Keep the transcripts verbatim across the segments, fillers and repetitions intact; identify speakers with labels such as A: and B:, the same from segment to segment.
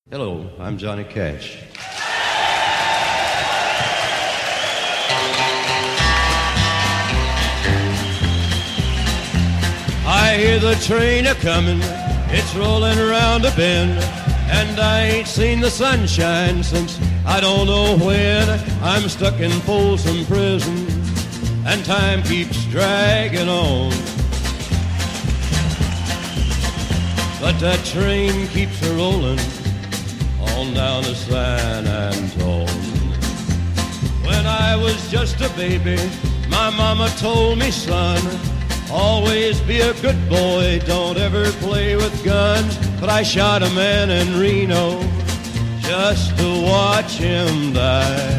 A: Hello, I'm Johnny Cash. I hear the train a-comin', it's rolling around a bend, and I ain't seen the sunshine since I don't know when. I'm stuck in Folsom Prison, and time keeps dragging on. But that train keeps a-rollin' on down to San Antone. When I was just a baby, my mama told me, son, always be a good boy, don't ever play with guns. But I shot a man in Reno just to watch him die.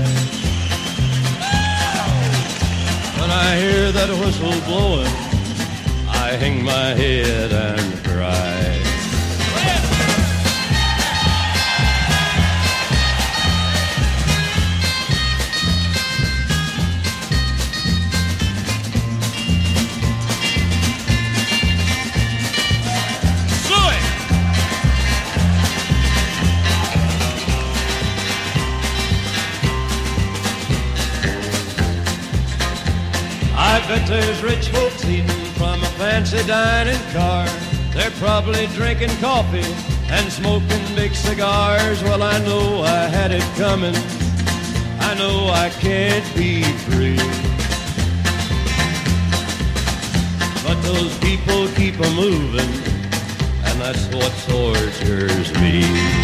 A: When I hear that whistle blowing, I hang my head and cry. I bet there's rich folks eating from a fancy dining car. They're probably drinking coffee and smoking big cigars. Well, I know I had it coming. I know I can't be free. But those people keep a moving, and that's what tortures me.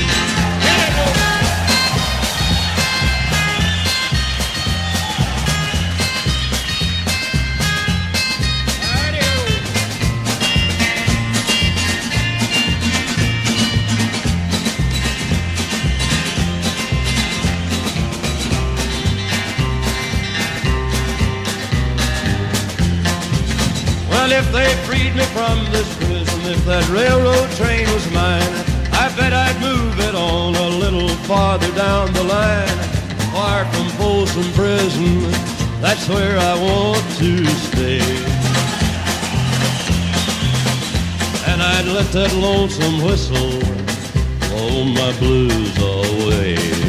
A: Well, if they freed me from this prison, if that railroad train was mine, I bet I'd move it on a little farther down the line. Far from Folsom Prison, that's where I want to stay. And I'd let that lonesome whistle blow my blues away.